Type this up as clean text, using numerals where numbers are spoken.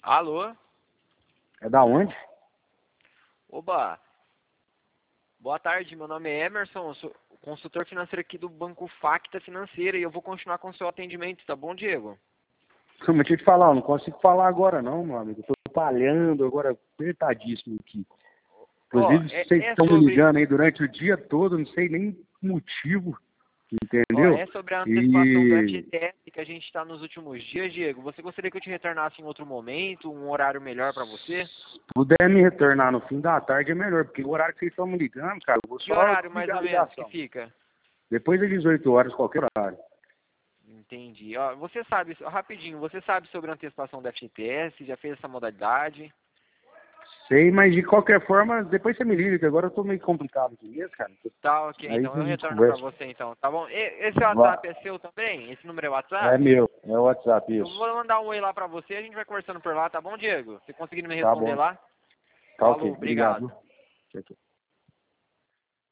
Alô? É da onde? Oba! Boa tarde, meu nome é Emerson, sou consultor financeiro aqui do Banco Facta Financeira e eu vou continuar com o seu atendimento, tá bom, Diego? Mas deixa eu te falar, eu não consigo falar agora não, meu amigo. Eu tô palhando agora, apertadíssimo aqui. Ó, Inclusive, vocês estão me ligando aí durante o dia todo, não sei nem motivo, entendeu? é sobre a antecipação do E FGTS que a gente está nos últimos dias, Diego. Você gostaria que eu te retornasse em outro momento, um horário melhor para você? se puder me retornar no fim da tarde é melhor, porque o horário que vocês estão me ligando, cara, eu vou Que só horário mais desligar ou a menos que ligação. fica? Depois das 18 horas, qualquer horário. Entendi. Ó, você sabe, rapidinho, você sabe sobre a antecipação do FGTS? Já fez essa modalidade? Sei, mas de qualquer forma, depois você me liga, que agora eu tô meio complicado aqui mesmo, cara. Tá, ok, Aí então a eu gente retorno para conversa. você então, tá bom? Esse WhatsApp é seu também? Esse número é É WhatsApp? meu, é o WhatsApp, Eu isso. vou mandar um oi lá pra você, a gente vai conversando por lá, tá bom, Diego? Se conseguir me Tá responder bom. lá? Tá ok, Falou, obrigado. obrigado. Tchau, tchau.